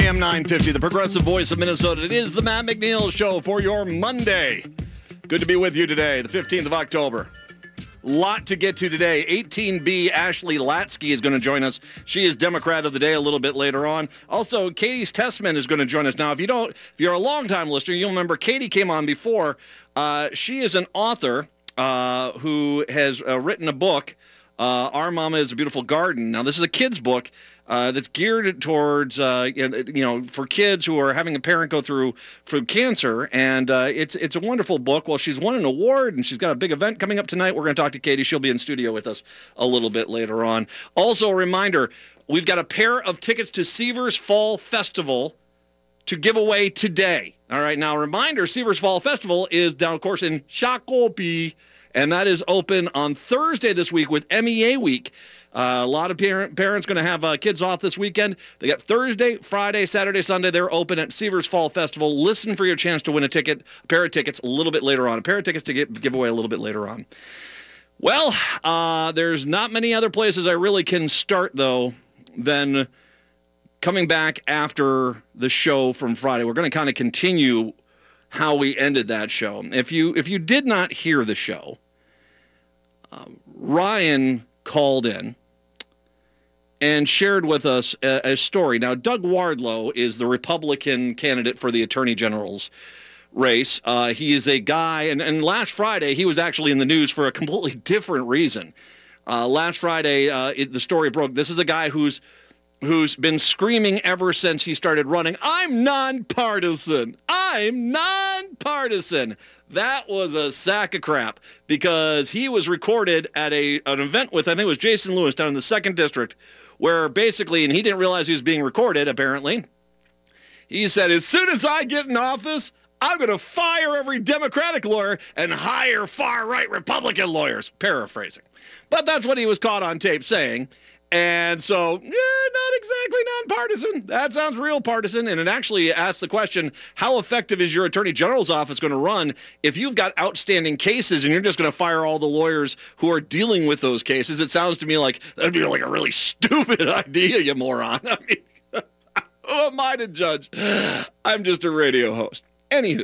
AM 950, the progressive voice of Minnesota. It is the Matt McNeil Show for your Monday. Good to be with you today, the 15th of October. Lot to get to today. 18B Ashley Latsky is going to join us. She is Democrat of the Day a little bit later on. Also, Katie Tessman is going to join us. Now, if you're a longtime listener, you'll remember Katie came on before. She is an author who has written a book, Our Mama is a Beautiful Garden. Now, this is a kid's book that's geared towards, for kids who are having a parent go through cancer. And it's a wonderful book. Well, she's won an award, and she's got a big event coming up tonight. We're going to talk to Katie. She'll be in studio with us a little bit later on. Also, a reminder, we've got a pair of tickets to Seavers Fall Festival to give away today. All right, now, a reminder, Seavers Fall Festival is down, of course, in Shakopee, and that is open on Thursday this week with MEA Week. A lot of parents going to have kids off this weekend. They got Thursday, Friday, Saturday, Sunday. They're open at Seavers Fall Festival. Listen for your chance to win a pair of tickets a little bit later on. A pair of tickets to give away a little bit later on. Well, there's not many other places I really can start, though, than coming back after the show from Friday. We're going to kind of continue how we ended that show. If you did not hear the show, Ryan called in and shared with us a story. Now, Doug Wardlow is the Republican candidate for the Attorney General's race. He is a guy, and last Friday he was actually in the news for a completely different reason. Last Friday, the story broke. This is a guy who's been screaming ever since he started running, "I'm nonpartisan! I'm nonpartisan!" That was a sack of crap, because he was recorded at an event with, I think it was Jason Lewis down in the 2nd District, where basically, and he didn't realize he was being recorded, apparently, he said, "As soon as I get in office, I'm going to fire every Democratic lawyer and hire far-right Republican lawyers," paraphrasing. But that's what he was caught on tape saying. And so, not exactly nonpartisan. That sounds real partisan. And it actually asks the question, how effective is your Attorney General's office going to run if you've got outstanding cases and you're just going to fire all the lawyers who are dealing with those cases? It sounds to me like that'd be like a really stupid idea, you moron. I mean, who am I to judge? I'm just a radio host. Anywho,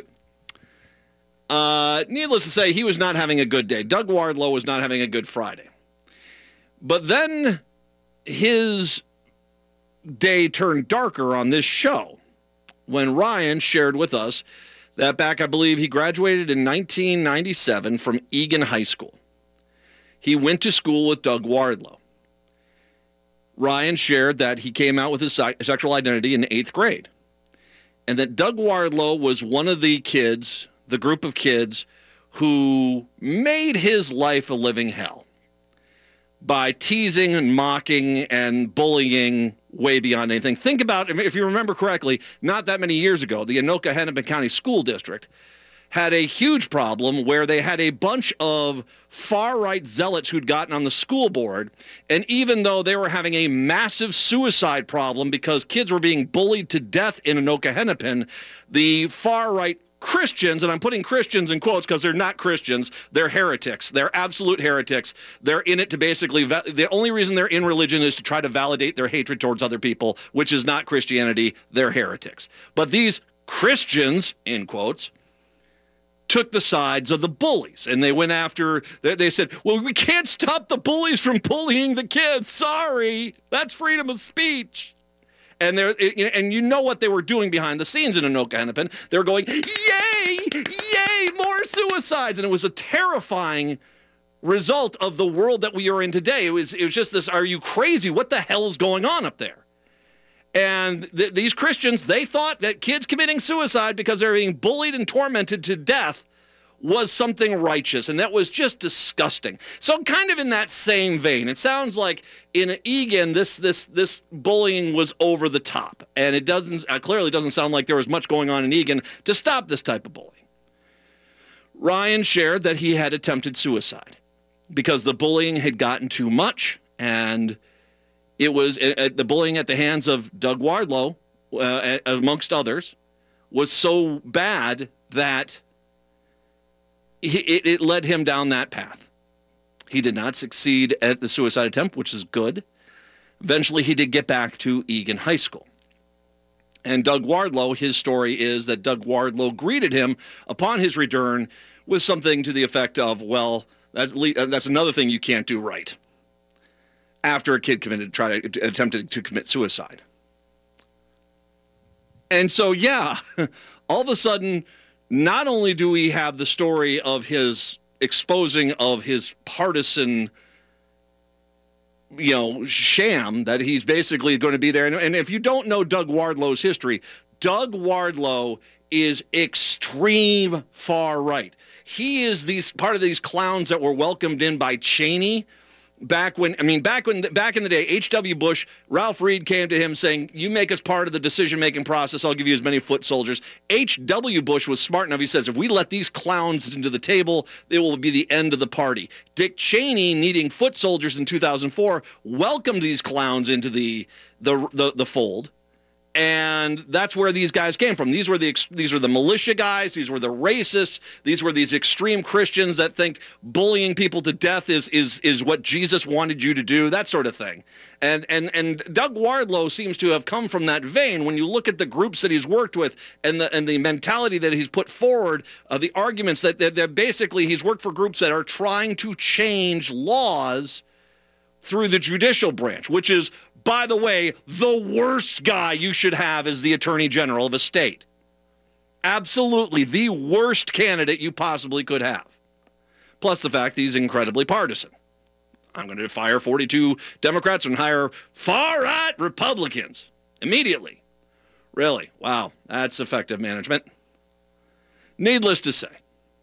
needless to say, he was not having a good day. Doug Wardlow was not having a good Friday. But then his day turned darker on this show when Ryan shared with us that back, I believe, he graduated in 1997 from Egan High School. He went to school with Doug Wardlow. Ryan shared that he came out with his sexual identity in 8th grade, and that Doug Wardlow was one of the kids, the group of kids, who made his life a living hell by teasing and mocking and bullying way beyond anything. Think about, if you remember correctly, not that many years ago, the Anoka-Hennepin County School District had a huge problem where they had a bunch of far-right zealots who'd gotten on the school board, and even though they were having a massive suicide problem because kids were being bullied to death in Anoka-Hennepin, the far-right Christians, and I'm putting Christians in quotes because they're not Christians, they're heretics. They're absolute heretics. They're in it to basically, the only reason they're in religion is to try to validate their hatred towards other people, which is not Christianity. They're heretics. But these Christians, in quotes, took the sides of the bullies, and they went after, they said, well, we can't stop the bullies from bullying the kids. Sorry, that's freedom of speech. And you know what they were doing behind the scenes in Anoka-Hennepin. They were going, yay, yay, more suicides. And it was a terrifying result of the world that we are in today. It was just this, are you crazy? What the hell is going on up there? And these Christians, they thought that kids committing suicide because they're being bullied and tormented to death was something righteous, and that was just disgusting. So kind of in that same vein, it sounds like in Egan, this bullying was over the top, and it clearly doesn't sound like there was much going on in Egan to stop this type of bullying. Ryan shared that he had attempted suicide because the bullying had gotten too much, and it was the bullying at the hands of Doug Wardlow, amongst others, was so bad that it led him down that path. He did not succeed at the suicide attempt, which is good. Eventually, he did get back to Egan High School. And Doug Wardlow, his story is that Doug Wardlow greeted him upon his return with something to the effect of, well, that's another thing you can't do right. After a kid attempted to commit suicide. And so, yeah, all of a sudden, not only do we have the story of his exposing of his partisan, sham, that he's basically going to be there. And if you don't know Doug Wardlow's history, Doug Wardlow is extreme far right. He is part of these clowns that were welcomed in by Cheney. Back in the day, H.W. Bush, Ralph Reed came to him saying, you make us part of the decision-making process, I'll give you as many foot soldiers. H.W. Bush was smart enough, he says, if we let these clowns into the table, it will be the end of the party. Dick Cheney, needing foot soldiers in 2004, welcomed these clowns into the fold. And that's where these guys came from. These were the militia guys. These were the racists. These were these extreme Christians that think bullying people to death is what Jesus wanted you to do, that sort of thing. And Doug Wardlow seems to have come from that vein. When you look at the groups that he's worked with and the mentality that he's put forward, the arguments that basically he's worked for groups that are trying to change laws through the judicial branch, which is, by the way, the worst guy you should have is the Attorney General of a state. Absolutely the worst candidate you possibly could have. Plus the fact he's incredibly partisan. I'm going to fire 42 Democrats and hire far-right Republicans immediately. Really? Wow, that's effective management. Needless to say,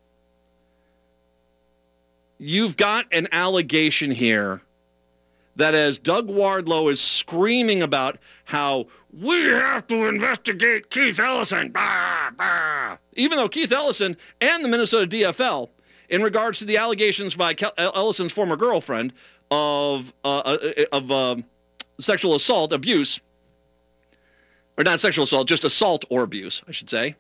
you've got an allegation here that as Doug Wardlow is screaming about how we have to investigate Keith Ellison, bah, bah, even though Keith Ellison and the Minnesota DFL, in regards to the allegations by Ellison's former girlfriend of sexual assault, abuse, or not sexual assault, just assault or abuse, I should say,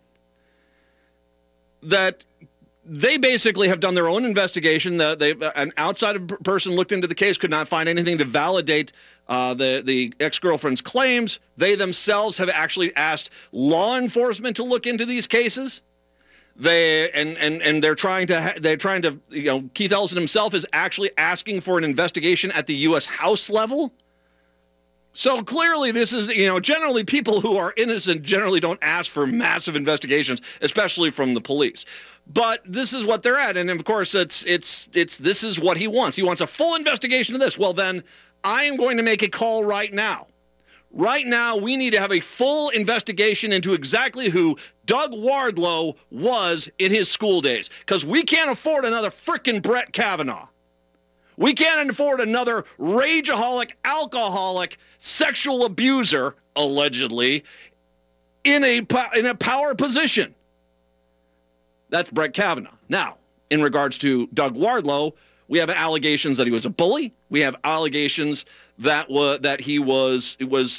that they basically have done their own investigation. An outside person looked into the case, could not find anything to validate the ex-girlfriend's claims. They themselves have actually asked law enforcement to look into these cases. They're trying to, Keith Ellison himself is actually asking for an investigation at the U.S. House level. So clearly this is, generally people who are innocent generally don't ask for massive investigations, especially from the police. But this is what they're at. And of course, this is what he wants. He wants a full investigation of this. Well, then I am going to make a call right now. Right now, we need to have a full investigation into exactly who Doug Wardlow was in his school days. Because we can't afford another frickin' Brett Kavanaugh. We can't afford another rageaholic, alcoholic, sexual abuser, allegedly, in a power position. That's Brett Kavanaugh. Now, in regards to Doug Wardlow, we have allegations that he was a bully. We have allegations that he was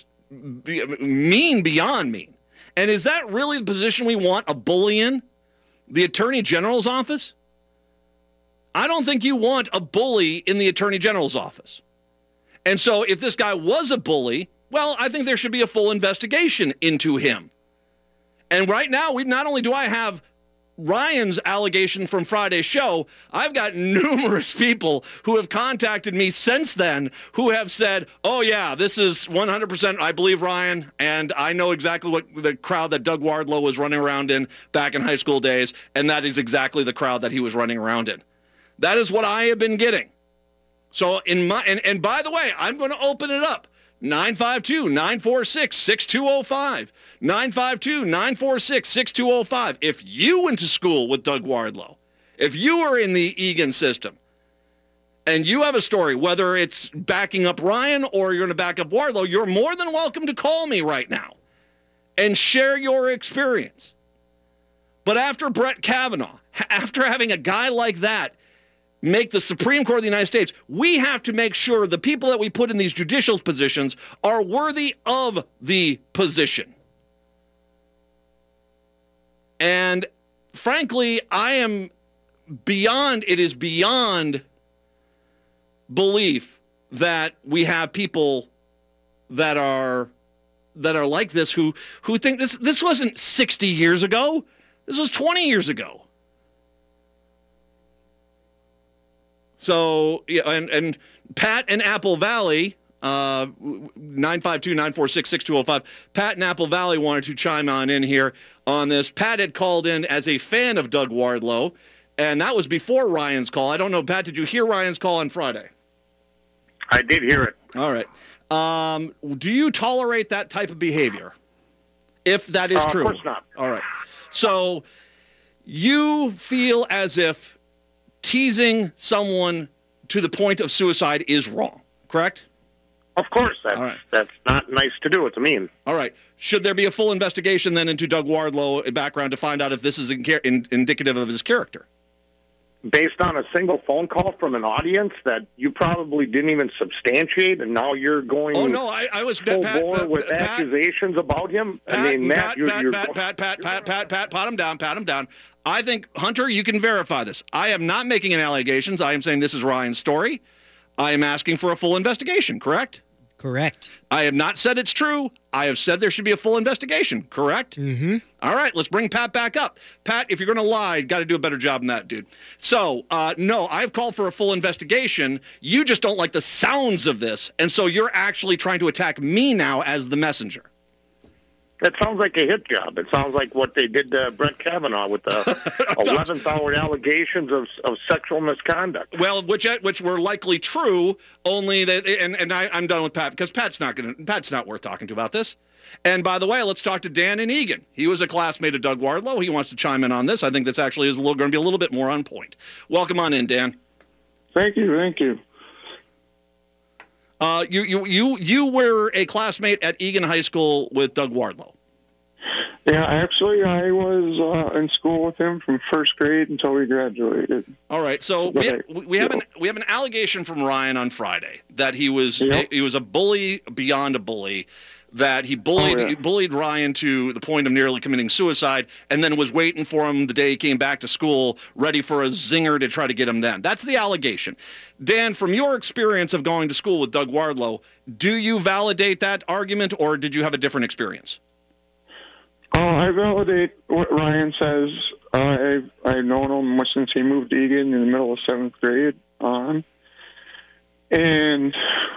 mean beyond mean. And is that really the position we want a bully in? The Attorney General's office? I don't think you want a bully in the Attorney General's office. And so if this guy was a bully, well, I think there should be a full investigation into him. And right now, not only do I have Ryan's allegation from Friday's show, I've got numerous people who have contacted me since then who have said, oh yeah, this is 100%, I believe Ryan, and I know exactly what the crowd that Doug Wardlow was running around in back in high school days, and that is exactly the crowd that he was running around in. That is what I have been getting. So and by the way, I'm going to open it up. 952-946-6205. 952-946-6205. If you went to school with Doug Wardlow, if you were in the Egan system, and you have a story, whether it's backing up Ryan or you're going to back up Wardlow, you're more than welcome to call me right now and share your experience. But after Brett Kavanaugh, after having a guy like that make the Supreme Court of the United States, we have to make sure the people that we put in these judicial positions are worthy of the position. And frankly, it is beyond belief that we have people that are that are like this who think this wasn't 60 years ago. This was 20 years ago. So, yeah, and Pat in Apple Valley, 952-946-6205. Pat in Apple Valley wanted to chime on in here on this. Pat had called in as a fan of Doug Wardlow, and that was before Ryan's call. I don't know, Pat, did you hear Ryan's call on Friday? I did hear it. All right. Do you tolerate that type of behavior? If that is true. Of course not. All right. So you feel as if teasing someone to the point of suicide is wrong, correct? Of course. That's not nice to do. It's mean. All right. Should there be a full investigation then into Doug Wardlow background to find out if this is indicative of his character? Based on a single phone call from an audience that you probably didn't even substantiate, and now you're going I was full bore with accusations about him? Pat, pat him down. I think, Hunter, you can verify this. I am not making any allegations. I am saying this is Ryan's story. I am asking for a full investigation, correct? Correct. I have not said it's true. I have said there should be a full investigation, correct? Mm-hmm. All right, let's bring Pat back up. Pat, if you're going to lie, got to do a better job than that, dude. So, no, I've called for a full investigation. You just don't like the sounds of this, and so you're actually trying to attack me now as the messenger. That sounds like a hit job. It sounds like what they did to Brett Kavanaugh with the 11th hour allegations of sexual misconduct. Well, which were likely true. Only that, and I'm done with Pat because Pat's not worth talking to about this. And by the way, let's talk to Dan in Eagan. He was a classmate of Doug Wardlow. He wants to chime in on this. I think this actually is going to be a little bit more on point. Welcome on in, Dan. Thank you. You were a classmate at Eagan High School with Doug Wardlow. Yeah, actually, I was in school with him from first grade until we graduated. All right, so we have an allegation from Ryan on Friday that he was a bully beyond a bully, that he bullied Ryan to the point of nearly committing suicide, and then was waiting for him the day he came back to school, ready for a zinger to try to get him then. That's the allegation. Dan, from your experience of going to school with Doug Wardlow, do you validate that argument, or did you have a different experience? I validate what Ryan says. I've known him since he moved to Eagan in the middle of 7th grade on. And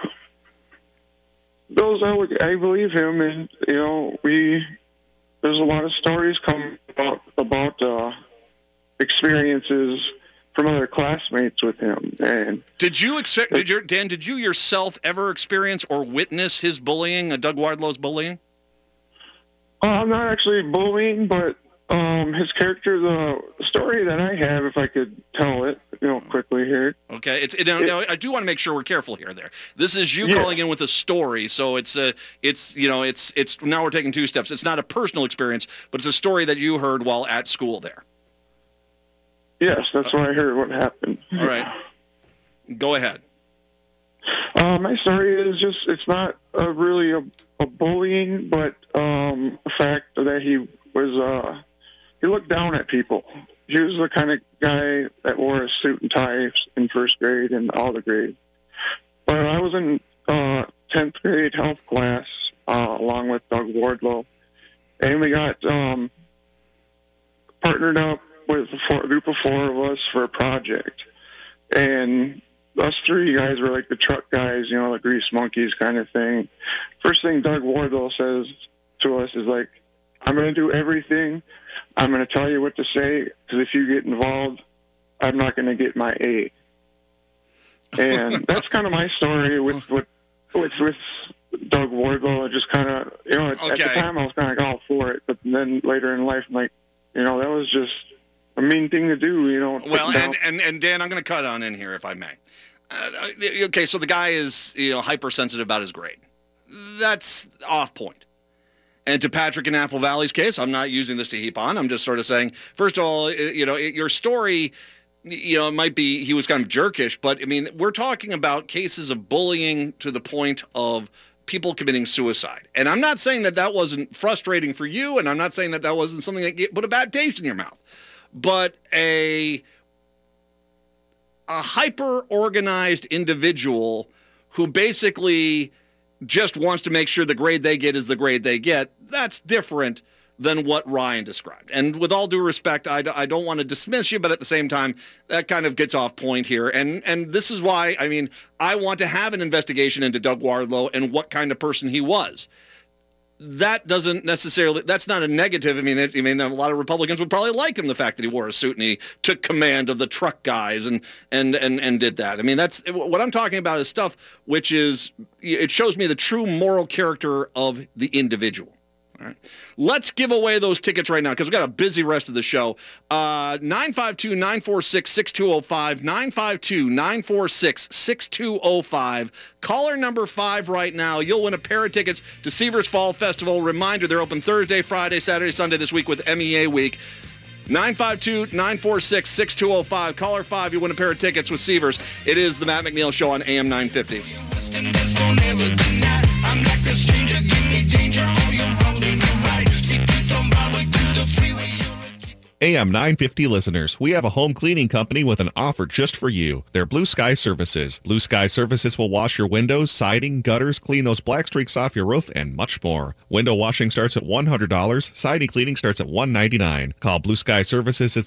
I believe him, and, there's a lot of stories coming about experiences from other classmates with him. And did you yourself ever experience or witness his bullying, Doug Wardlow's bullying? I'm not actually bullying, but his character, the story that I have, if I could tell it, quickly here. Okay, I do want to make sure we're careful here. This is you calling in with a story, so it's now we're taking two steps. It's not a personal experience, but it's a story that you heard while at school there. Yes, that's what I heard. What happened? All right, go ahead. My story is it's not really a bullying, but the fact that he looked down at people. He was the kind of guy that wore a suit and tie in first grade and all the grades. But I was in 10th grade health class along with Doug Wardlow, and we got partnered up with a group of 4 of us for a project. And us 3 guys were like the truck guys, the grease monkeys kind of thing. First thing Doug Wardlow says to us is like, I'm going to do everything. I'm going to tell you what to say, because if you get involved, I'm not going to get my A. And that's kind of my story with Doug Wardlow. I just kind of, at the time I was kind of all for it, but then later in life, I'm like, that was just a mean thing to do, Well, and Dan, I'm going to cut on in here if I may. Okay, so the guy is, hypersensitive about his grade. That's off point. And to Patrick in Apple Valley's case, I'm not using this to heap on. I'm just sort of saying, first of all, your story, it might be he was kind of jerkish, but, we're talking about cases of bullying to the point of people committing suicide. And I'm not saying that wasn't frustrating for you, and I'm not saying that wasn't something that put a bad taste in your mouth. But a hyper-organized individual who basically just wants to make sure the grade they get is the grade they get, that's different than what Ryan described. And with all due respect, I don't want to dismiss you, but at the same time, that kind of gets off point here. And this is why, I mean, I want to have an investigation into Doug Wardlow and what kind of person he was. That doesn't necessarily, that's not a negative. I mean, a lot of Republicans would probably like him, the fact that he wore a suit and he took command of the truck guys and did that. I mean, that's what I'm talking about is stuff which is, it shows me the true moral character of the individual. All right. Let's give away those tickets right now because we've got a busy rest of the show. 952-946-6205, 952-946-6205. Caller number 5 right now. You'll win a pair of tickets to Seavers Fall Festival. Reminder, they're open Thursday, Friday, Saturday, Sunday this week with MEA Week. 952-946-6205. Caller 5, you win a pair of tickets with Seavers. It is the Matt McNeil Show on AM 950. I'm like a stranger, give me danger, all you're holding the right. Secrets on my way to the freeway. AM 950 listeners, we have a home cleaning company with an offer just for you. They're Blue Sky Services. Blue Sky Services will wash your windows, siding, gutters, clean those black streaks off your roof, and much more. Window washing starts at $100. Siding cleaning starts at $199. Call Blue Sky Services at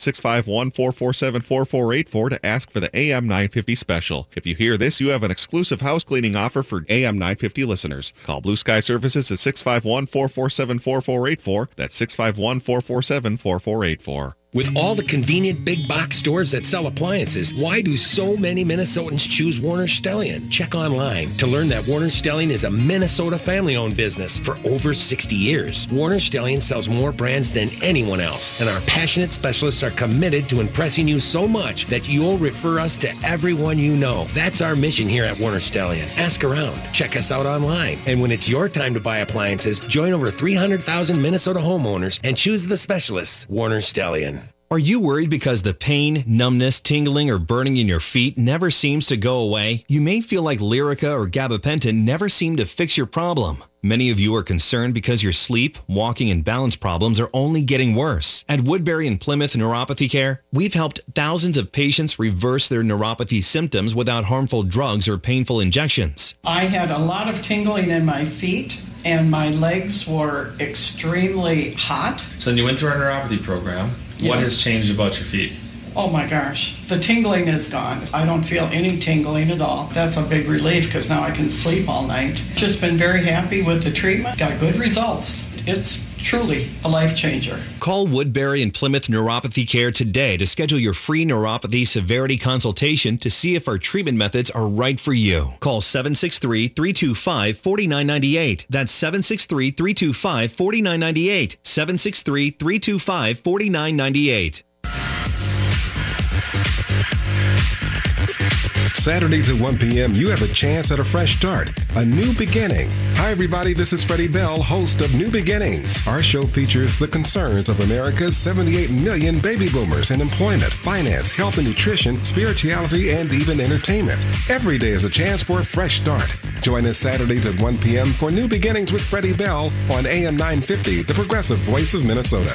651-447-4484 to ask for the AM 950 special. If you hear this, you have an exclusive house cleaning offer for AM 950 listeners. Call Blue Sky Services at 651-447-4484. That's 651-447-4484. With all the convenient big box stores that sell appliances, why do so many Minnesotans choose Warner Stellian? Check online to learn that Warner Stellian is a Minnesota family-owned business for over 60 years. Warner Stellian sells more brands than anyone else, and our passionate specialists are committed to impressing you so much that you'll refer us to everyone you know. That's our mission here at Warner Stellian. Ask around, check us out online, and when it's your time to buy appliances, join over 300,000 Minnesota homeowners and choose the specialists, Warner Stellian. Are you worried because the pain, numbness, tingling, or burning in your feet never seems to go away? You may feel like Lyrica or gabapentin never seem to fix your problem. Many of you are concerned because your sleep, walking, and balance problems are only getting worse. At Woodbury and Plymouth Neuropathy Care, we've helped thousands of patients reverse their neuropathy symptoms without harmful drugs or painful injections. I had a lot of tingling in my feet, and my legs were extremely hot. So you went through our neuropathy program. Yes. What has changed about your feet? Oh my gosh, the tingling is gone. I don't feel any tingling at all. That's a big relief because now I can sleep all night. Just been very happy with the treatment. Got good results. It's truly a life changer. Call Woodbury and Plymouth Neuropathy Care today to schedule your free neuropathy severity consultation to see if our treatment methods are right for you. Call 763-325-4998. That's 763-325-4998. 763-325-4998. Saturdays at 1 p.m., you have a chance at a fresh start, a new beginning. Hi, everybody. This is Freddie Bell, host of New Beginnings. Our show features the concerns of America's 78 million baby boomers in employment, finance, health and nutrition, spirituality, and even entertainment. Every day is a chance for a fresh start. Join us Saturdays at 1 p.m. for New Beginnings with Freddie Bell on AM 950, the progressive voice of Minnesota.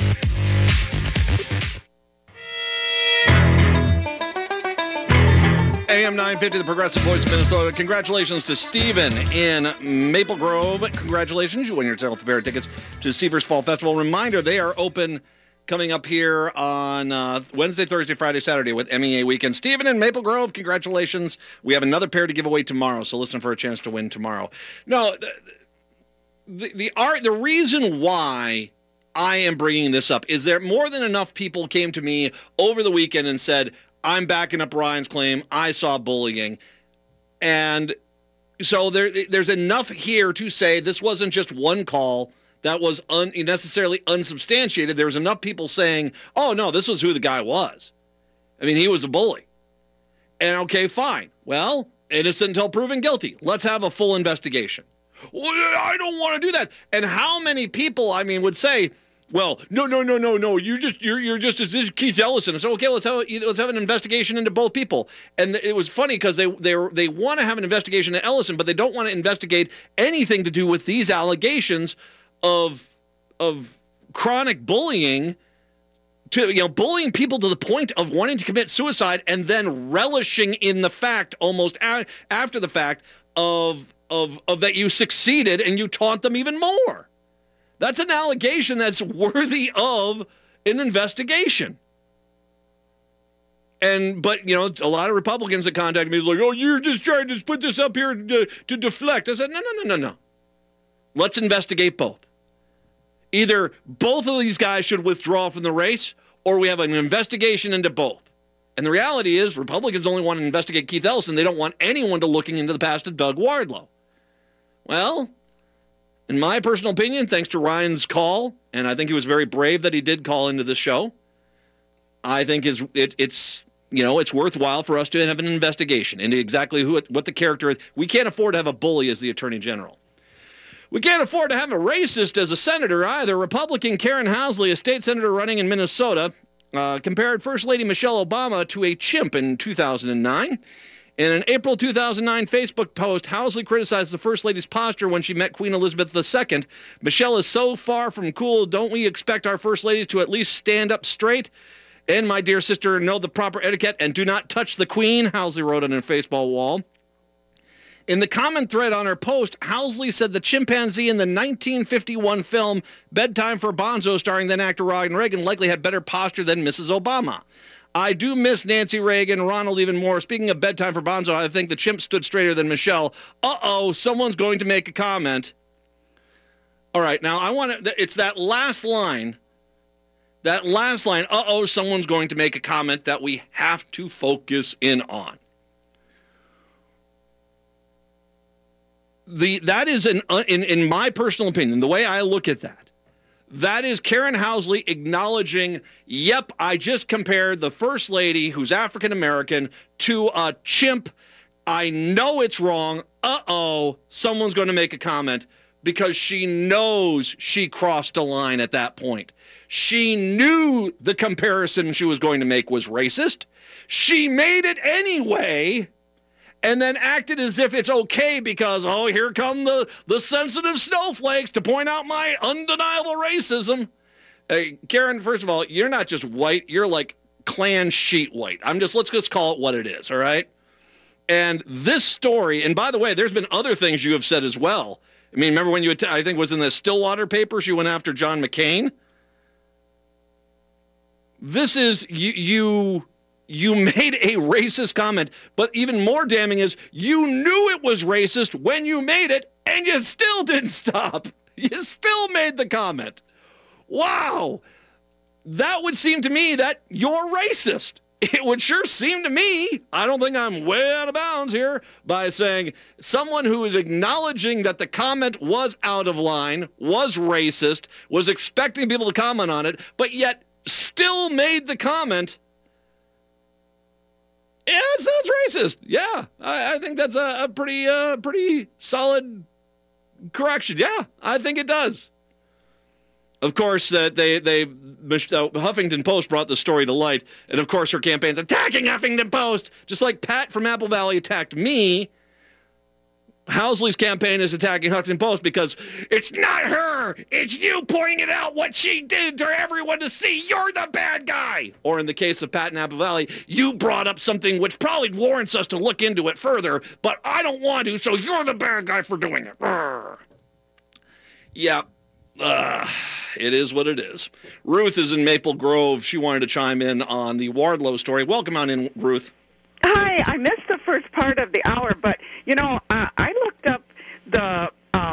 AM 950, the progressive voice of Minnesota. Congratulations to Stephen in Maple Grove. Congratulations. You win yourself a pair of tickets to Seavers Fall Festival. Reminder, they are open coming up here on Wednesday, Thursday, Friday, Saturday with MEA Weekend. Stephen in Maple Grove, congratulations. We have another pair to give away tomorrow, so listen for a chance to win tomorrow. No, the reason why I am bringing this up is there more than enough people came to me over the weekend and said, I'm backing up Ryan's claim. I saw bullying. And so there's enough here to say this wasn't just one call that was necessarily unsubstantiated. There was enough people saying, oh, no, this was who the guy was. I mean, he was a bully. And okay, fine. Well, innocent until proven guilty. Let's have a full investigation. Well, I don't want to do that. And how many people, would say, well, no. You're just as Keith Ellison. So okay, let's have an investigation into both people. And it was funny because they want to have an investigation into Ellison, but they don't want to investigate anything to do with these allegations of chronic bullying, to bullying people to the point of wanting to commit suicide, and then relishing in the fact almost after the fact of of that you succeeded and you taunt them even more. That's an allegation that's worthy of an investigation. But you know, a lot of Republicans that contact me is like, oh, you're just trying to put this up here to deflect. I said, no. Let's investigate both. Either both of these guys should withdraw from the race, or we have an investigation into both. And the reality is, Republicans only want to investigate Keith Ellison. They don't want anyone to looking into the past of Doug Wardlow. Well, in my personal opinion, thanks to Ryan's call, and I think he was very brave that he did call into this show, I think it's worthwhile for us to have an investigation into exactly what the character is. We can't afford to have a bully as the Attorney General. We can't afford to have a racist as a senator either. Republican Karen Housley, a state senator running in Minnesota, compared First Lady Michelle Obama to a chimp in 2009. In an April 2009 Facebook post, Housley criticized the First Lady's posture when she met Queen Elizabeth II. Michelle is so far from cool. Don't we expect our First Lady to at least stand up straight? And my dear sister, know the proper etiquette and do not touch the Queen, Housley wrote on her Facebook wall. In the comment thread on her post, Housley said the chimpanzee in the 1951 film Bedtime for Bonzo, starring then actor Ronald Reagan, likely had better posture than Mrs. Obama. I do miss Nancy Reagan, Ronald even more. Speaking of Bedtime for Bonzo, I think the chimp stood straighter than Michelle. Uh-oh, someone's going to make a comment. All right, now it's that last line. That last line, uh-oh, someone's going to make a comment that we have to focus in on. That is, in my personal opinion, the way I look at that is Karen Housley acknowledging, yep, I just compared the First Lady, who's African-American, to a chimp. I know it's wrong. Uh-oh, someone's going to make a comment because she knows she crossed a line at that point. She knew the comparison she was going to make was racist. She made it anyway, and then acted as if it's okay because, oh, here come the sensitive snowflakes to point out my undeniable racism. Karen, first of all, you're not just white. You're like clan sheet white. Let's just call it what it is, all right? And this story, and by the way, there's been other things you have said as well. I mean, remember when I think it was in the Stillwater papers, you went after John McCain? This is, you made a racist comment, but even more damning is you knew it was racist when you made it, and you still didn't stop. You still made the comment. Wow. That would seem to me that you're racist. It would sure seem to me, I don't think I'm way out of bounds here, by saying someone who is acknowledging that the comment was out of line, was racist, was expecting people to comment on it, but yet still made the comment. Yeah, it sounds racist. Yeah, I think that's a pretty solid correction. Yeah, I think it does. Of course, Huffington Post brought the story to light, and of course her campaign's attacking Huffington Post, just like Pat from Apple Valley attacked me. Housley's campaign is attacking Huffington Post because it's not her, it's you pointing it out what she did to everyone to see. You're the bad guy. Or in the case of Pat in Apple Valley, you brought up something which probably warrants us to look into it further, but I don't want to, so you're the bad guy for doing it. Yeah. It is what it is. Ruth is in Maple Grove. She wanted to chime in on the Wardlow story. Welcome on in, Ruth. Hi. I missed the first part of the hour, but, I looked up the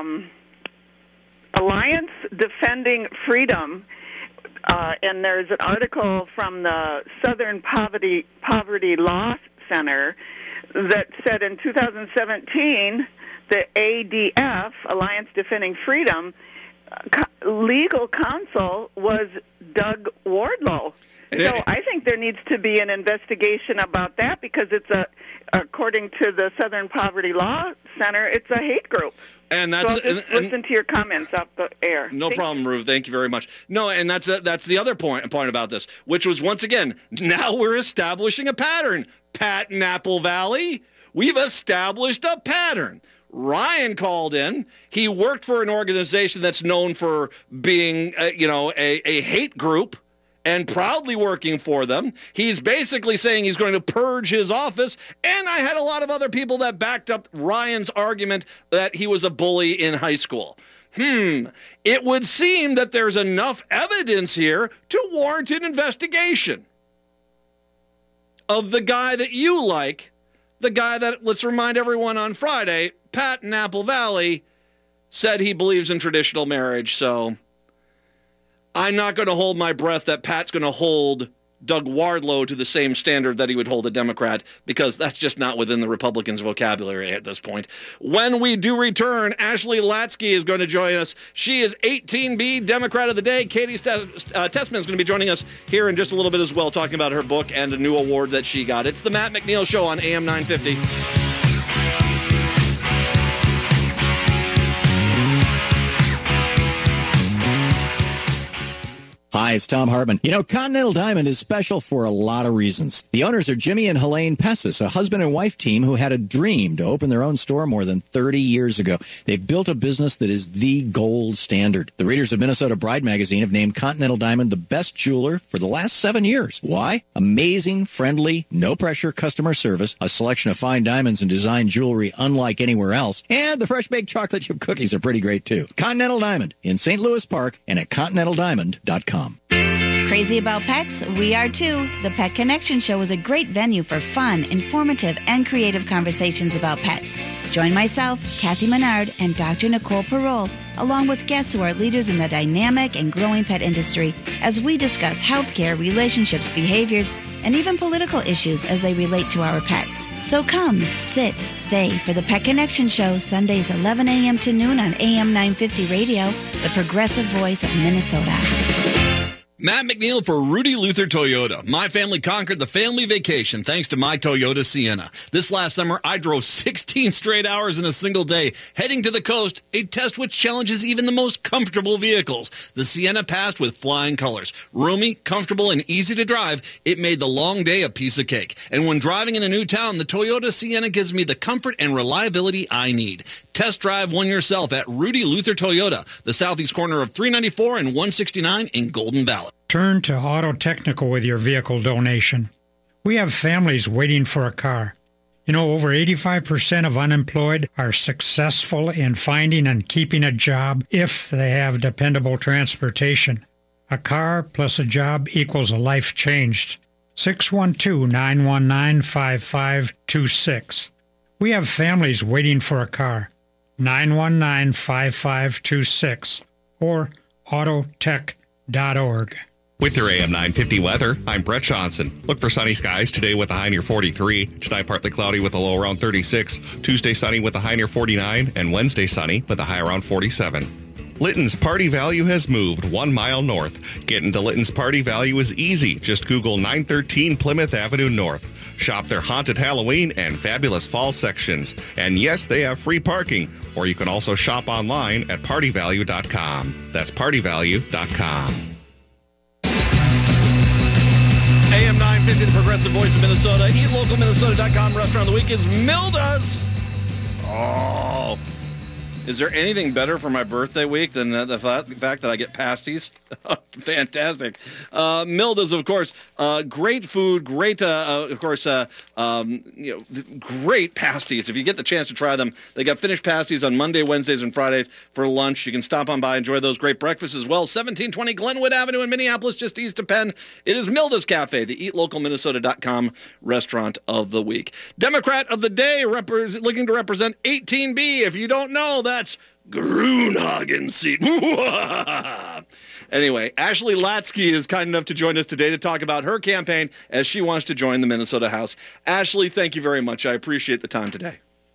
Alliance Defending Freedom, and there's an article from the Southern Poverty Law Center that said in 2017, the ADF, Alliance Defending Freedom, legal counsel was Doug Wardlow. So I think there needs to be an investigation about that because it's according to the Southern Poverty Law Center, it's a hate group. And that's so listen to your comments off the air. No problem, Ruth. Thank you very much. No, and that's the other point about this, which was once again, now we're establishing a pattern. Pat in Apple Valley, we've established a pattern. Ryan called in. He worked for an organization that's known for being, a hate group, and proudly working for them. He's basically saying he's going to purge his office. And I had a lot of other people that backed up Ryan's argument that he was a bully in high school. It would seem that there's enough evidence here to warrant an investigation of the guy that you like, the guy that, let's remind everyone on Friday, Pat in Apple Valley, said he believes in traditional marriage. So I'm not going to hold my breath that Pat's going to hold Doug Wardlow to the same standard that he would hold a Democrat, because that's just not within the Republicans' vocabulary at this point. When we do return, Ashley Latsky is going to join us. She is 18B Democrat of the Day. Katie Tessman is going to be joining us here in just a little bit as well, talking about her book and a new award that she got. It's the Matt McNeil Show on AM 950. Hi, it's Tom Hartman. You know, Continental Diamond is special for a lot of reasons. The owners are Jimmy and Helene Pessis, a husband and wife team who had a dream to open their own store more than 30 years ago. They've built a business that is the gold standard. The readers of Minnesota Bride magazine have named Continental Diamond the best jeweler for the last 7 years. Why? Amazing, friendly, no-pressure customer service, a selection of fine diamonds and design jewelry unlike anywhere else, and the fresh-baked chocolate chip cookies are pretty great, too. Continental Diamond in St. Louis Park and at continentaldiamond.com. Crazy about pets? We are too. The Pet Connection Show is a great venue for fun, informative, and creative conversations about pets. Join myself, Kathy Menard, and Dr. Nicole Parole, along with guests who are leaders in the dynamic and growing pet industry, as we discuss healthcare, relationships, behaviors, and even political issues as they relate to our pets. So come, sit, stay for the Pet Connection Show, Sundays 11 a.m. to noon on AM 950 Radio, the progressive voice of Minnesota. Matt McNeil for Rudy Luther Toyota. My family conquered the family vacation thanks to my Toyota Sienna. This last summer, I drove 16 straight hours in a single day, heading to the coast, a test which challenges even the most comfortable vehicles. The Sienna passed with flying colors. Roomy, comfortable, and easy to drive, it made the long day a piece of cake. And when driving in a new town, the Toyota Sienna gives me the comfort and reliability I need. Test drive one yourself at Rudy Luther Toyota, the southeast corner of 394 and 169 in Golden Valley. Turn to Auto Technical with your vehicle donation. We have families waiting for a car. You know, over 85% of unemployed are successful in finding and keeping a job if they have dependable transportation. A car plus a job equals a life changed. 612-919-5526. We have families waiting for a car. 919-5526 or autotech.org. With your AM 950 weather, I'm Brett Johnson. Look for sunny skies today with a high near 43. Tonight, partly cloudy with a low around 36. Tuesday, sunny with a high near 49. And Wednesday, sunny with a high around 47. Litton's Party Value has moved 1 mile north. Getting to Litton's Party Value is easy. Just Google 913 Plymouth Avenue North. Shop their haunted Halloween and fabulous fall sections. And yes, they have free parking. Or you can also shop online at partyvalue.com. That's partyvalue.com. AM 950, the progressive voice of Minnesota. EatLocalMinnesota.com. Restaurant of the week is Milda's. Oh. Is there anything better for my birthday week than the fact that I get pasties? Fantastic. Milda's, of course, great food, great, of course, great pasties. If you get the chance to try them, they got finished pasties on Monday, Wednesdays, and Fridays for lunch. You can stop on by, enjoy those great breakfasts as well. 1720 Glenwood Avenue in Minneapolis, just east of Penn. It is Milda's Cafe, the EatLocalMinnesota.com restaurant of the week. Democrat of the day, looking to represent 18B. If you don't know, that's Grunhagen seat. Anyway, Ashley Latsky is kind enough to join us today to talk about her campaign as she wants to join the Minnesota House. Ashley, thank you very much. I appreciate the time today.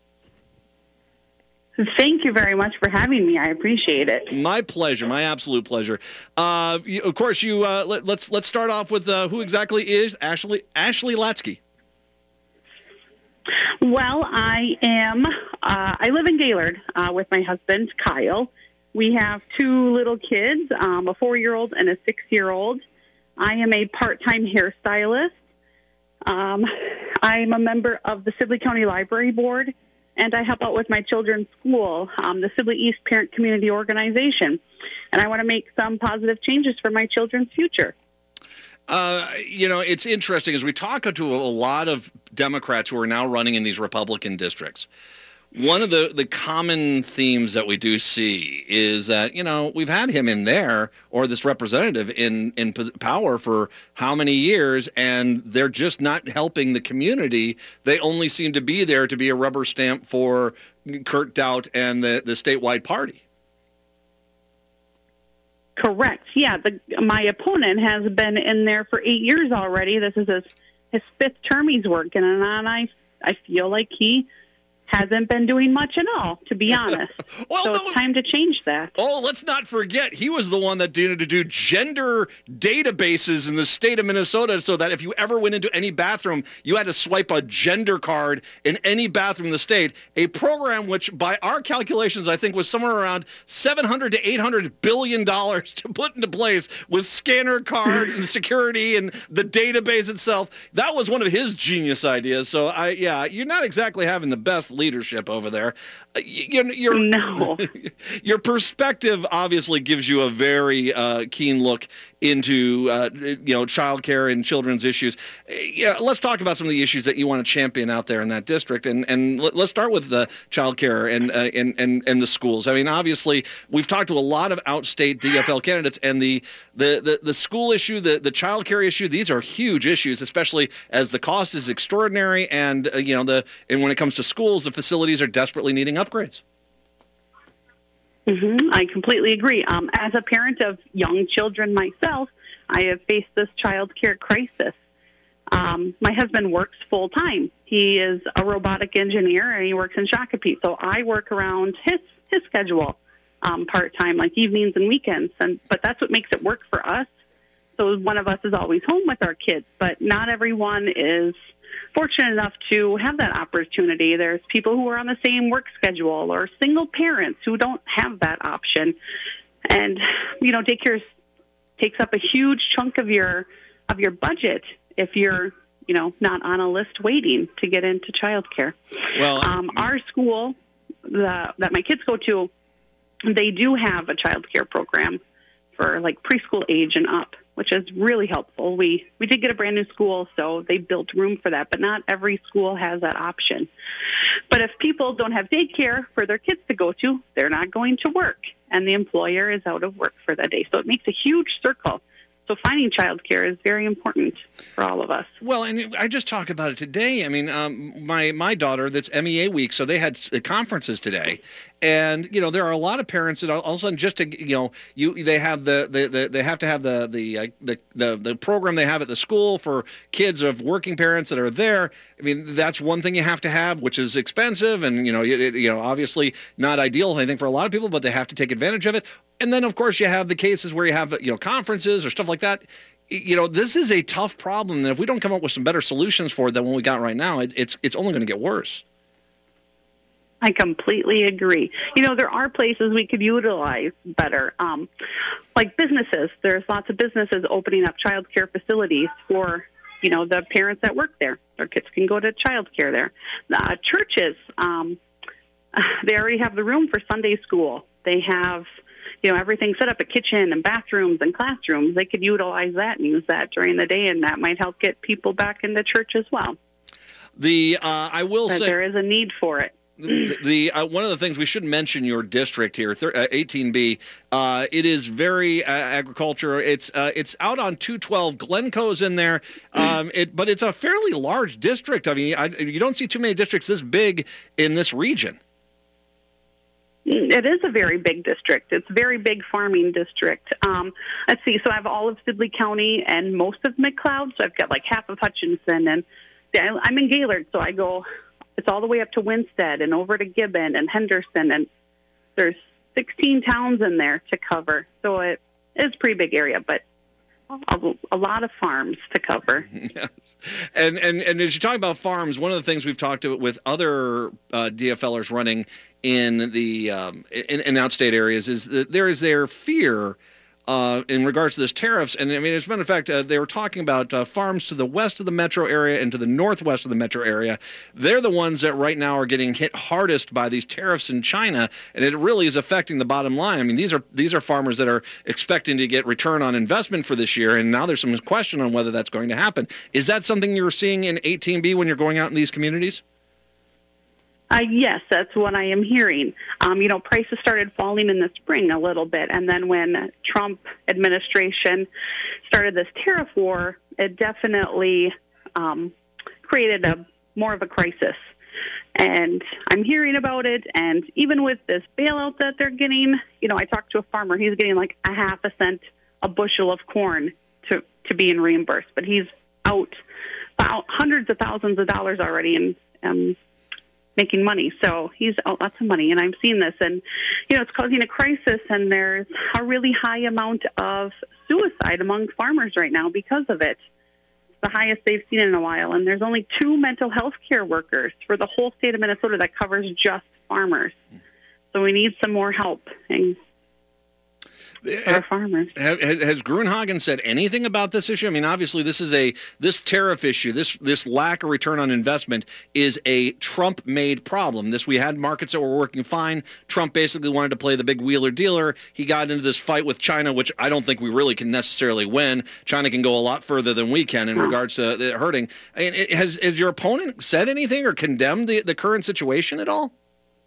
Thank you very much for having me. I appreciate it. My pleasure. My absolute pleasure. Of course, let's start off with who exactly is Ashley Latsky. Well, I live in Gaylord with my husband, Kyle. We have 2 little kids, a 4-year-old and a 6-year-old. I am a part-time hairstylist. I'm a member of the Sibley County Library Board, and I help out with my children's school, the Sibley East Parent Community Organization. And I want to make some positive changes for my children's future. It's interesting as we talk to a lot of Democrats who are now running in these Republican districts. One of the common themes that we do see is that, we've had him in there, or this representative in power for how many years, and they're just not helping the community. They only seem to be there to be a rubber stamp for Kurt Doudt and the statewide party. Correct. Yeah, my opponent has been in there for 8 years already. This is his fifth term he's working, and I feel like he hasn't been doing much at all, to be honest. It's time to change that. Oh, let's not forget, he was the one that needed to do gender databases in the state of Minnesota so that if you ever went into any bathroom, you had to swipe a gender card in any bathroom in the state, a program which, by our calculations, I think was somewhere around $700 to $800 billion to put into place with scanner cards and security and the database itself. That was one of his genius ideas. So, you're not exactly having the best leadership over there. Your perspective obviously gives you a very keen look into child care and children's issues. Let's talk about some of the issues that you want to champion out there in that district, and let's start with the child care and the schools. I mean, obviously, we've talked to a lot of outstate DFL candidates, and the school issue, the child care issue, these are huge issues, especially as the cost is extraordinary, and and when it comes to schools, the facilities are desperately needing upgrades. I completely agree. As a parent of young children myself, I have faced this child care crisis. My husband works full time. He is a robotic engineer, and he works in Shakopee. So I work around his schedule part time, like evenings and weekends. But that's what makes it work for us. So one of us is always home with our kids, but not everyone is fortunate enough to have that opportunity. There's people who are on the same work schedule, or single parents who don't have that option. And, daycare takes up a huge chunk of your budget if you're, not on a list waiting to get into childcare. Well, our school that my kids go to, they do have a childcare program for like preschool age and up, which is really helpful. We did get a brand new school, so they built room for that, but not every school has that option. But if people don't have daycare for their kids to go to, they're not going to work, and the employer is out of work for that day. So it makes a huge circle. So finding childcare is very important for all of us. Well, and I just talked about it today. I mean, my daughter, that's MEA week, so they had conferences today, and there are a lot of parents that all of a sudden just to they have they have to have the program they have at the school for kids of working parents that are there. I mean, that's one thing you have to have, which is expensive, and obviously not ideal, I think, for a lot of people, but they have to take advantage of it. And then, of course, you have the cases where you have, conferences or stuff like that. This is a tough problem. And if we don't come up with some better solutions for it than what we got right now, it's only going to get worse. I completely agree. There are places we could utilize better, like businesses. There's lots of businesses opening up child care facilities for, the parents that work there. Their kids can go to child care there. Churches, they already have the room for Sunday school. They have everything set up, a kitchen and bathrooms and classrooms. They could utilize that and use that during the day, and that might help get people back into church as well. I will say there is a need for it. One of the things we should mention your district here, 18B. It is very agriculture. It's out on 212. Glencoe's in there, but it's a fairly large district. I mean, you don't see too many districts this big in this region. It is a very big district. It's a very big farming district. Let's see. So I have all of Sibley County and most of McLeod. So I've got like half of Hutchinson, and I'm in Gaylord. So I go, it's all the way up to Winstead and over to Gibbon and Henderson. And there's 16 towns in there to cover. So it is a pretty big area, but a lot of farms to cover. Yes. And as you're talking about farms, one of the things we've talked about with other DFLers running in the in outstate areas is that there is their fear in regards to this tariffs. And I mean, as a matter of fact, they were talking about farms to the west of the metro area and to the northwest of the metro area. They're the ones that right now are getting hit hardest by these tariffs in China, and it really is affecting the bottom line. I mean, these are farmers that are expecting to get return on investment for this year, and now there's some question on whether that's going to happen. Is that something you're seeing in 18B when you're going out in these communities? Yes, that's what I am hearing. Prices started falling in the spring a little bit, and then when Trump administration started this tariff war, it definitely created more of a crisis. And I'm hearing about it, and even with this bailout that they're getting, I talked to a farmer. He's getting like a half a cent a bushel of corn to being reimbursed, but he's out hundreds of thousands of dollars already and making money. So he's out lots of money, and I'm seeing this, and it's causing a crisis, and there's a really high amount of suicide among farmers right now because of it. It's the highest they've seen in a while, and there's only 2 mental health care workers for the whole state of Minnesota that covers just farmers. So we need some more help for our farmers. Has Grunhagen said anything about this issue? I mean, obviously, this tariff issue, this lack of return on investment is a Trump-made problem. We had markets that were working fine. Trump basically wanted to play the big wheeler dealer. He got into this fight with China, which I don't think we really can necessarily win. China can go a lot further than we can in regards to it hurting. I mean, has your opponent said anything or condemned the current situation at all?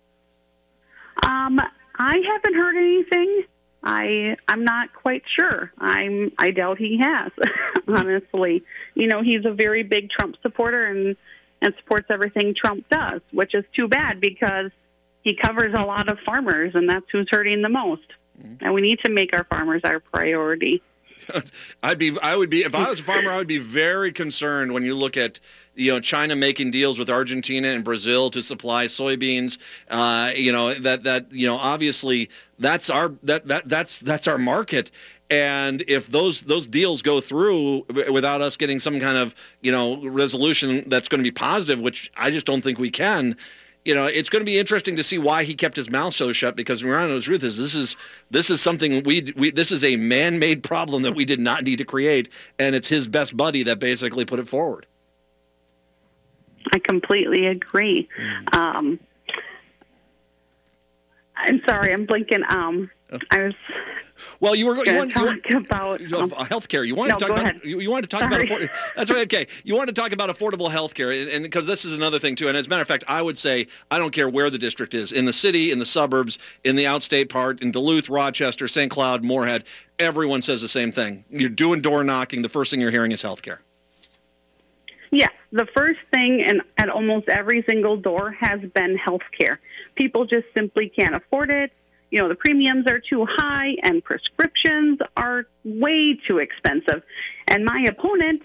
I haven't heard anything. I'm not quite sure. I doubt he has, honestly. He's a very big Trump supporter and supports everything Trump does, which is too bad because he covers a lot of farmers, and that's who's hurting the most. And we need to make our farmers our priority. If I was a farmer, I would be very concerned when you look at China making deals with Argentina and Brazil to supply soybeans. Obviously that's our market. And if those deals go through without us getting some kind of resolution that's going to be positive, which I just don't think we can. It's going to be interesting to see why he kept his mouth so shut, because the truth is this is something this is a man-made problem that we did not need to create, and it's his best buddy that basically put it forward. I completely agree. I'm sorry, I'm blinking. I was. Well, you wanted to talk about healthcare. You wanted to talk about. You wanted to talk about. That's right. Okay. You wanted to talk about affordable healthcare, and because this is another thing too. And as a matter of fact, I would say I don't care where the district is, in the city, in the suburbs, in the outstate part, in Duluth, Rochester, St. Cloud, Moorhead. Everyone says the same thing. You're doing door knocking. The first thing you're hearing is healthcare. Yeah, the first thing at almost every single door has been healthcare. People just simply can't afford it. The premiums are too high and prescriptions are way too expensive. And my opponent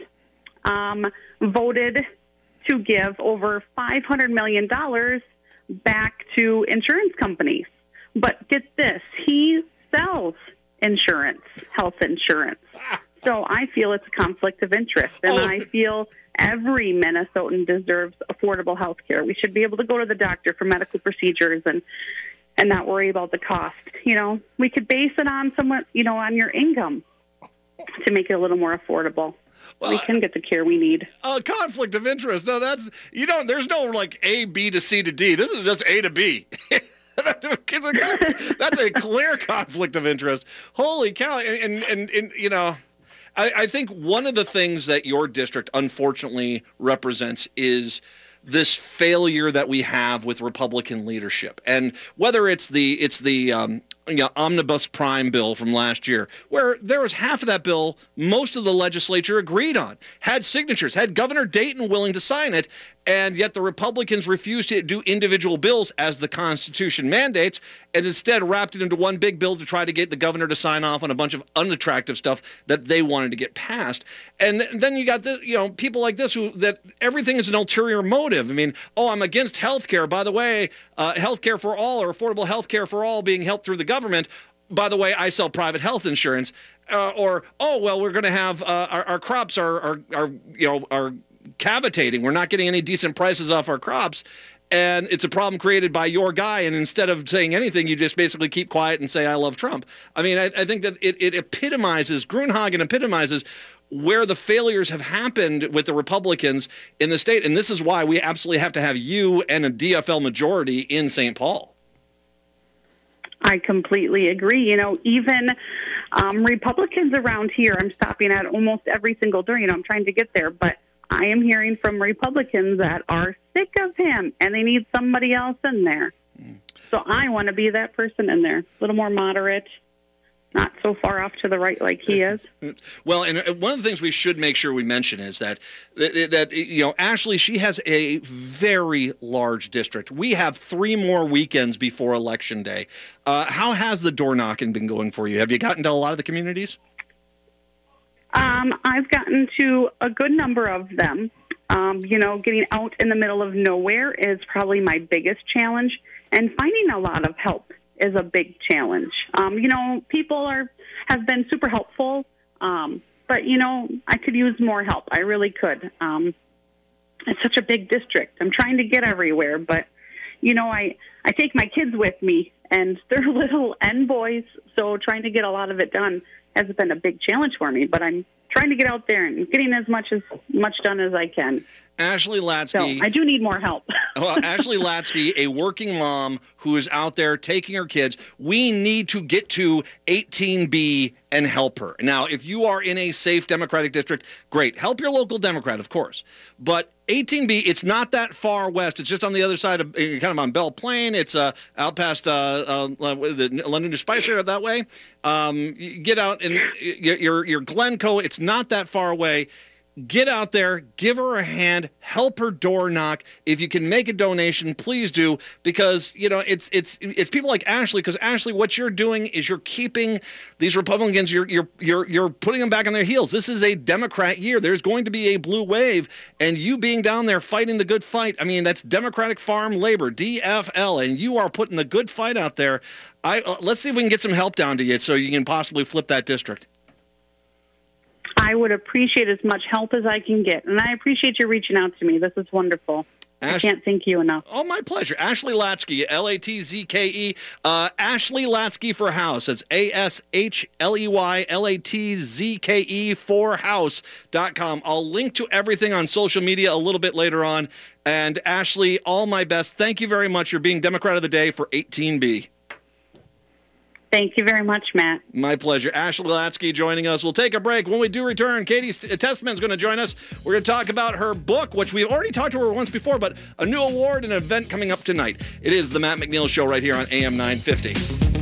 voted to give over $500 million back to insurance companies. But get this, he sells insurance, health insurance. So I feel it's a conflict of interest, and I feel every Minnesotan deserves affordable health care. We should be able to go to the doctor for medical procedures and not worry about the cost. We could base it on on your income to make it a little more affordable. Well, we can get the care we need. Conflict of interest. No, there's no like A, B to C to D. This is just A to B. That's a clear conflict of interest. Holy cow. And I think one of the things that your district unfortunately represents is this failure that we have with Republican leadership. And whether it's the omnibus prime bill from last year, where there was half of that bill most of the legislature agreed on, had signatures, had Governor Dayton willing to sign it, and yet the Republicans refused to do individual bills as the Constitution mandates, and instead wrapped it into one big bill to try to get the governor to sign off on a bunch of unattractive stuff that they wanted to get passed. And then you got people like this that everything is an ulterior motive. I mean, I'm against health care. By the way, health care for all, or affordable health care for all, being helped through the government. By the way, I sell private health insurance. We're going to have our crops are cavitating. We're not getting any decent prices off our crops. and it's a problem created by your guy, and instead of saying anything, you just basically keep quiet and say, I love Trump. I mean, I think that it epitomizes, Grunhagen epitomizes where the failures have happened with the Republicans in the state, and this is why we absolutely have to have you and a DFL majority in St. Paul. I completely agree. You know, even Republicans around here, I'm stopping at almost every single door. You know, I'm trying to get there, but I am hearing from Republicans that are sick of him and they need somebody else in there. So I want to be that person in there, a little more moderate, not so far off to the right like he is. Well, and one of the things we should make sure we mention is that you know, Ashley, she has a very large district. We have 3 more weekends before Election Day. How has the door knocking been going for you? Have you gotten to a lot of the communities? I've gotten to a good number of them. You know, getting out in the middle of nowhere is probably my biggest challenge, and finding a lot of help is a big challenge. You know, people have been super helpful, but, you know, I could use more help. I really could. It's such a big district. I'm trying to get everywhere, but, you know, I take my kids with me, and they're little and boys, so trying to get a lot of it done has been a big challenge for me, but I'm trying to get out there and getting as much done as I can. Ashley Latsky. So I do need more help. Well, Ashley Latsky, a working mom who is out there taking her kids. We need to get to 18B and help her. Now, if you are in a safe Democratic district, great. Help your local Democrat, of course. But 18B, it's not that far west. It's just on the other side of, kind of on Belle Plaine. It's out past what is it, London to Spicer that way. You get out and your Glencoe. It's not that far away. Get out there, give her a hand, help her door knock. If you can make a donation, please do, because, you know, it's people like Ashley, because Ashley, what you're doing is you're keeping these Republicans, you're putting them back on their heels. This is a Democrat year. There's going to be a blue wave, and you being down there fighting the good fight, I mean, that's Democratic Farm Labor, DFL, and you are putting the good fight out there. Let's see if we can get some help down to you so you can possibly flip that district. I would appreciate as much help as I can get, and I appreciate you reaching out to me. This is wonderful. I can't thank you enough. Oh, my pleasure. Ashley Latsky, Latzke. Ashley Latsky for House. It's ASHLEY LATZKE for House.com. I'll link to everything on social media a little bit later on. And Ashley, all my best. Thank you very much for being Democrat of the Day for 18B. Thank you very much, Matt. My pleasure. Ashley Latsky joining us. We'll take a break. When we do return, Katie Testman's going to join us. We're going to talk about her book, which we've already talked to her once before, but a new award and event coming up tonight. It is the Matt McNeil Show right here on AM 950.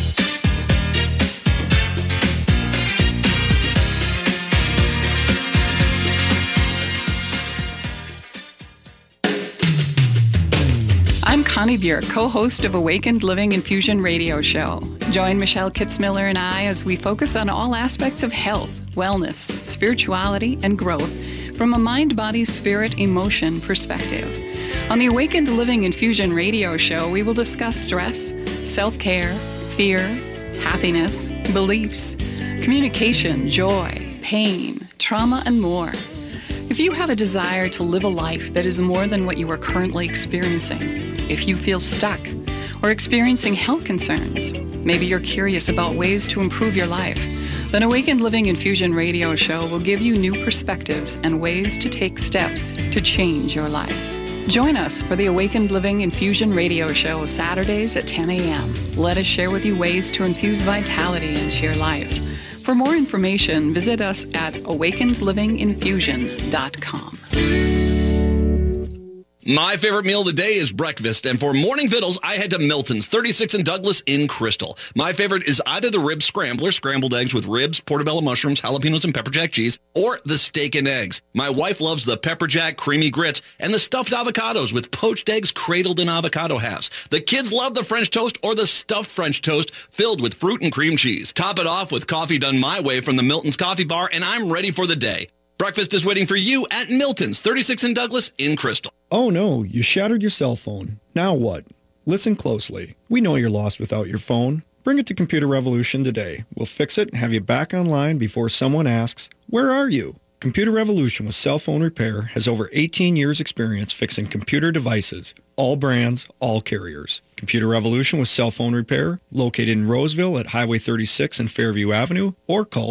I'm Connie Buer, co-host of Awakened Living Infusion Radio Show. Join Michelle Kitzmiller and I as we focus on all aspects of health, wellness, spirituality, and growth from a mind, body, spirit, emotion perspective. On the Awakened Living Infusion Radio Show, we will discuss stress, self-care, fear, happiness, beliefs, communication, joy, pain, trauma, and more. If you have a desire to live a life that is more than what you are currently experiencing, if you feel stuck or experiencing health concerns, maybe you're curious about ways to improve your life, then Awakened Living Infusion Radio Show will give you new perspectives and ways to take steps to change your life. Join us for the Awakened Living Infusion Radio Show Saturdays at 10 a.m. Let us share with you ways to infuse vitality into your life. For more information, visit us at awakenedlivinginfusion.com. My favorite meal of the day is breakfast, and for morning vittles, I head to Milton's, 36 and Douglas in Crystal. My favorite is either the rib scrambler, scrambled eggs with ribs, portobello mushrooms, jalapenos, and pepper jack cheese, or the steak and eggs. My wife loves the pepper jack creamy grits and the stuffed avocados with poached eggs cradled in avocado halves. The kids love the French toast or the stuffed French toast filled with fruit and cream cheese. Top it off with coffee done my way from the Milton's Coffee Bar, and I'm ready for the day. Breakfast is waiting for you at Milton's, 36 and Douglas in Crystal. Oh no, you shattered your cell phone. Now what? Listen closely. We know you're lost without your phone. Bring it to Computer Revolution today. We'll fix it and have you back online before someone asks, "Where are you?" Computer Revolution with cell phone repair has over 18 years experience fixing computer devices, All brands, all carriers. Computer Revolution with cell phone repair, located in Roseville at Highway 36 and Fairview Avenue, or call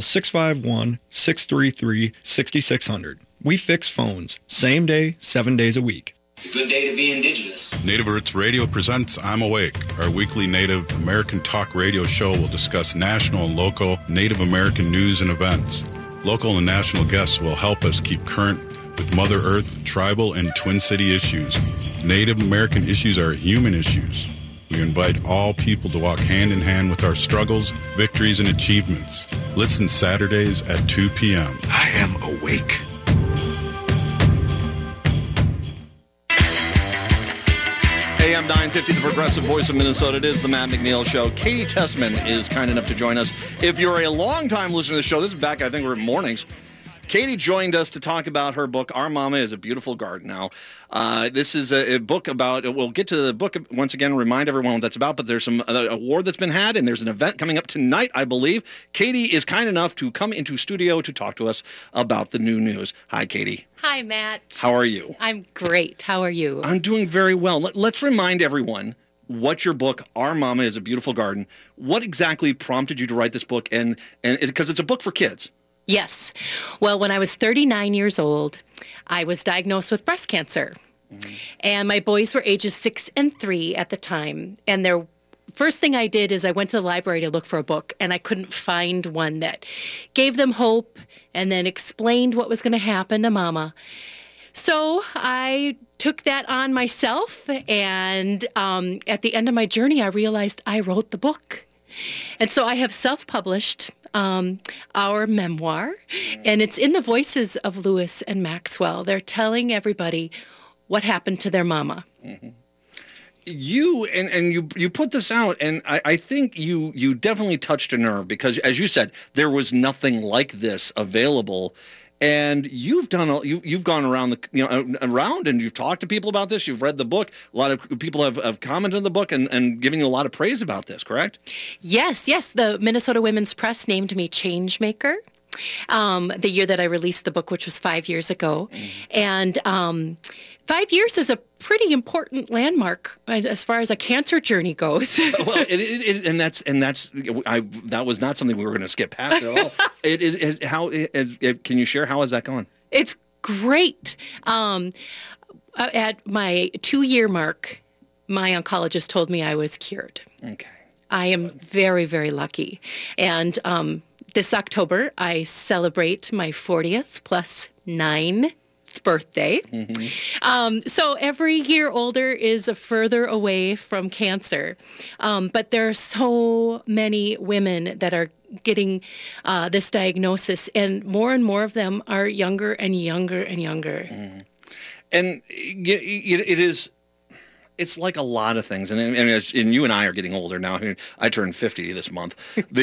651-633-6600. We fix phones, same day, 7 days a week. It's a good day to be indigenous. Native Roots Radio presents I'm Awake. Our weekly Native American talk radio show will discuss national and local Native American news and events. Local and national guests will help us keep current with Mother Earth, tribal, and Twin City issues. Native American issues are human issues. We invite all people to walk hand in hand with our struggles, victories, and achievements. Listen Saturdays at 2 p.m. I am awake. AM 950, the progressive voice of Minnesota. It is the Matt McNeil Show. Katie Tessman is kind enough to join us. If you're a longtime listener to the show, this is back, I think we're in mornings. Katie joined us to talk about her book, Our Mama is a Beautiful Garden. Now, this is a book about, we'll get to the book once again, remind everyone what that's about, but there's some award that's been had, and there's an event coming up tonight, I believe. Katie is kind enough to come into studio to talk to us about the new news. Hi, Katie. Hi, Matt. How are you? I'm great. How are you? I'm doing very well. Let's remind everyone what your book, Our Mama is a Beautiful Garden, what exactly prompted you to write this book, and because it's a book for kids. Yes. Well, when I was 39 years old, I was diagnosed with breast cancer. And my boys were ages 6 and 3 at the time. And their first thing I did is I went to the library to look for a book, and I couldn't find one that gave them hope and then explained what was going to happen to Mama. So I took that on myself, and at the end of my journey, I realized I wrote the book. And so I have self-published our memoir, and it's in the voices of Lewis and Maxwell. They're telling everybody what happened to their mama. Mm-hmm. You put this out, and I think you definitely touched a nerve because, as you said, there was nothing like this available. And you've gone around around and you've talked to people about this. You've read the book. A lot of people have commented on the book and giving you a lot of praise about this, correct? Yes. The Minnesota Women's Press named me Changemaker the year that I released the book, which was 5 years ago. And 5 years is a pretty important landmark as far as a cancer journey goes. Well, that was not something we were going to skip past at all. Can you share how has that gone? It's great. At my 2-year mark, my oncologist told me I was cured. Okay. I am very, very lucky. And this October, I celebrate my 40th plus 9th birthday. Mm-hmm. So every year older is a further away from cancer. But there are so many women that are getting this diagnosis, and more of them are younger and younger and younger. Mm-hmm. And it is... It's like a lot of things, and you and I are getting older now. I turned 50 this month.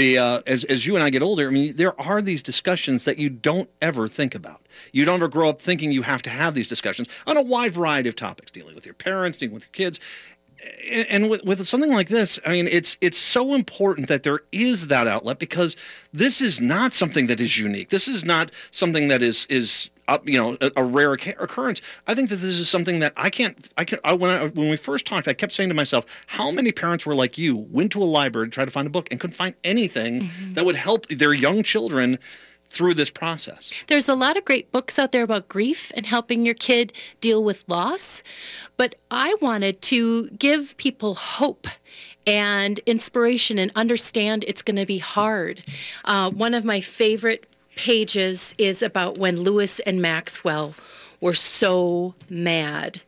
As you and I get older, I mean, there are these discussions that you don't ever think about. You don't ever grow up thinking you have to have these discussions on a wide variety of topics, dealing with your parents, dealing with your kids. And with something like this, I mean, it's so important that there is that outlet, because this is not something that is unique. This is not something that is a rare occurrence. I think that this is something that when we first talked, I kept saying to myself, how many parents were like you, went to a library to try to find a book and couldn't find anything that would help their young children through this process? There's a lot of great books out there about grief and helping your kid deal with loss, but I wanted to give people hope and inspiration and understand it's going to be hard. One of my favorite pages is about when Lewis and Maxwell were so mad.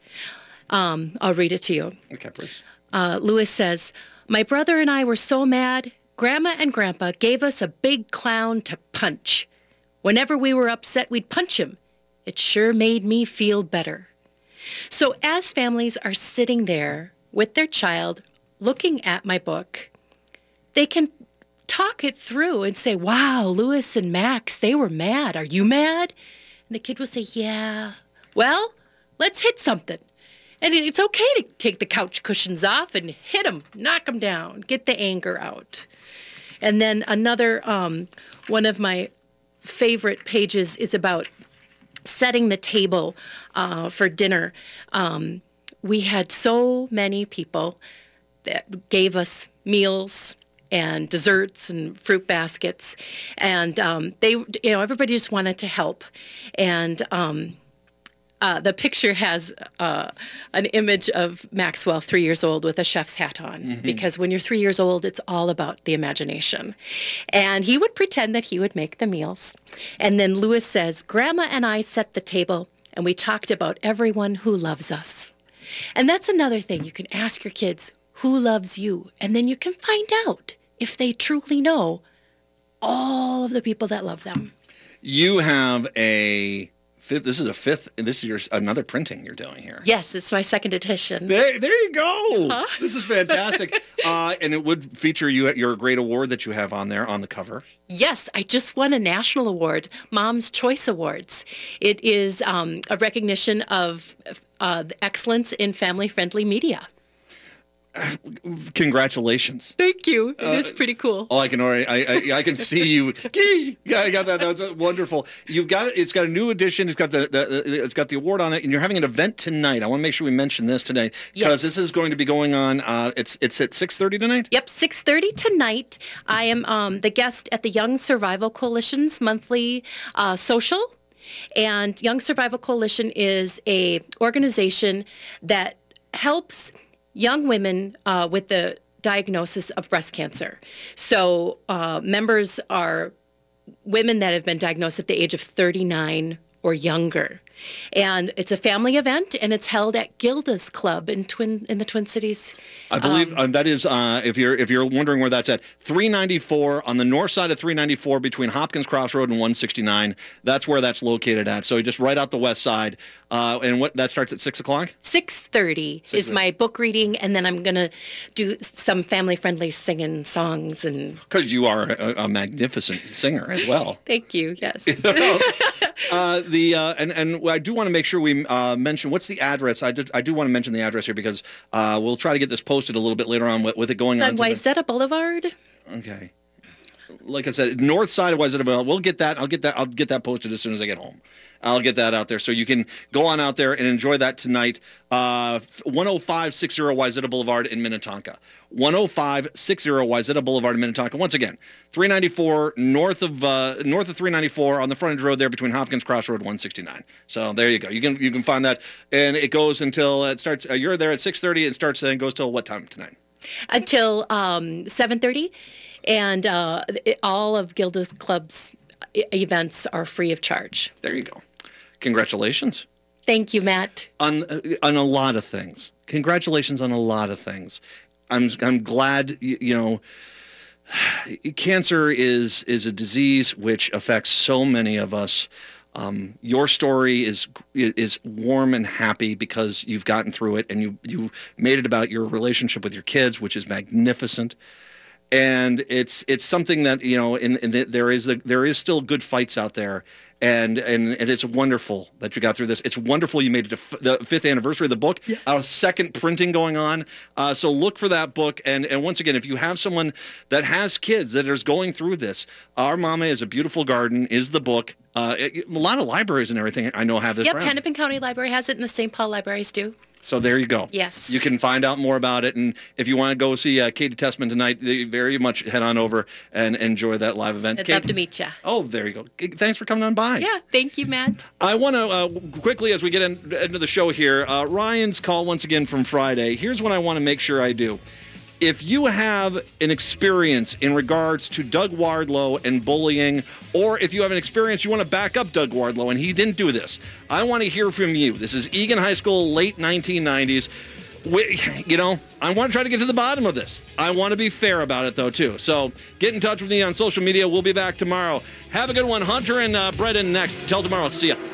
I'll read it to you. Okay, please. Lewis says, "My brother and I were so mad, Grandma and Grandpa gave us a big clown to punch. Whenever we were upset, we'd punch him. It sure made me feel better." So as families are sitting there with their child looking at my book, they can talk it through and say, "Wow, Lewis and Max, they were mad. Are you mad?" And the kid will say, "Yeah." "Well, let's hit something." And it's okay to take the couch cushions off and hit them, knock them down, get the anger out. And then another one of my favorite pages is about setting the table for dinner. we had so many people that gave us meals and desserts and fruit baskets, and everybody just wanted to help. And the picture has an image of Maxwell, 3 years old, with a chef's hat on, because when you're 3 years old, it's all about the imagination. And he would pretend that he would make the meals. And then Lewis says, Grandma and I set the table, and we talked about everyone who loves us. And that's another thing. You can ask your kids, who loves you? And then you can find out if they truly know all of the people that love them. You have a fifth. This is another printing you're doing here. Yes, it's my second edition. There you go. Huh? This is fantastic. And it would feature your great award that you have on there on the cover. Yes, I just won a national award, Mom's Choice Awards. It is a recognition of excellence in family-friendly media. Congratulations. Thank you. It is pretty cool. Oh, I can see you. Yeah, I got that. That's wonderful. You've got it. It's got a new edition. It's got the award on it, and you're having an event tonight. I want to make sure we mention this today because this is going to be going on. It's at 6:30 tonight. Yep, 6:30 tonight. I am the guest at the Young Survival Coalition's monthly social, and Young Survival Coalition is a organization that helps young women with the diagnosis of breast cancer. So members are women that have been diagnosed at the age of 39 or younger. And it's a family event, and it's held at Gilda's Club in the Twin Cities. I believe that is, if you're wondering where that's at, 394 on the north side of 394 between Hopkins Crossroad and 169. That's where that's located at. So just right out the west side. And that starts at 6 o'clock? 6:30 is my book reading, and then I'm going to do some family-friendly singing songs. Because you are a magnificent singer as well. Thank you, yes. And I do want to make sure we mention, what's the address? I do want to mention the address here because we'll try to get this posted a little bit later on with it going on. It's on Wayzata Boulevard. Okay. Like I said, north side of Wayzata Boulevard. We'll get that. I'll get that posted as soon as I get home. I'll get that out there. So you can go on out there and enjoy that tonight. 10560 Wayzata Boulevard in Minnetonka. 10560 Wayzata Boulevard in Minnetonka. Once again, 394 north of 394 on the frontage road there between Hopkins Crossroad 169. So there you go. You can find that, and it goes until it starts. You're there at 6:30. It starts and goes till what time tonight? Until 7:30, and all of Gilda's Club's events are free of charge. There you go. Congratulations. Thank you, Matt. On a lot of things. Congratulations on a lot of things. I'm glad, cancer is a disease which affects so many of us. Your story is warm and happy because you've gotten through it, and you made it about your relationship with your kids, which is magnificent. And it's something that there is still good fights out there, and it's wonderful that you got through this. It's wonderful you made it to the 5th anniversary of the book. Yes. Our second printing going on. So look for that book. And once again, if you have someone that has kids that is going through this, Our Mama is a Beautiful Garden is the book. A lot of libraries and everything I know have this. Yep, Hennepin County Library has it, and the St. Paul libraries do. So there you go. Yes. You can find out more about it. And if you want to go see Katie Tessman tonight, very much head on over and enjoy that live event. I'd love to meet you. Oh, there you go. Thanks for coming on by. Yeah, thank you, Matt. I want to quickly, as we get into the show here, Ryan's call once again from Friday. Here's what I want to make sure I do. If you have an experience in regards to Doug Wardlow and bullying, or if you have an experience you want to back up Doug Wardlow and he didn't do this, I want to hear from you. This is Eagan High School, late 1990s. I want to try to get to the bottom of this. I want to be fair about it, though, too. So get in touch with me on social media. We'll be back tomorrow. Have a good one. Hunter and Brendan next. Till tomorrow. See ya.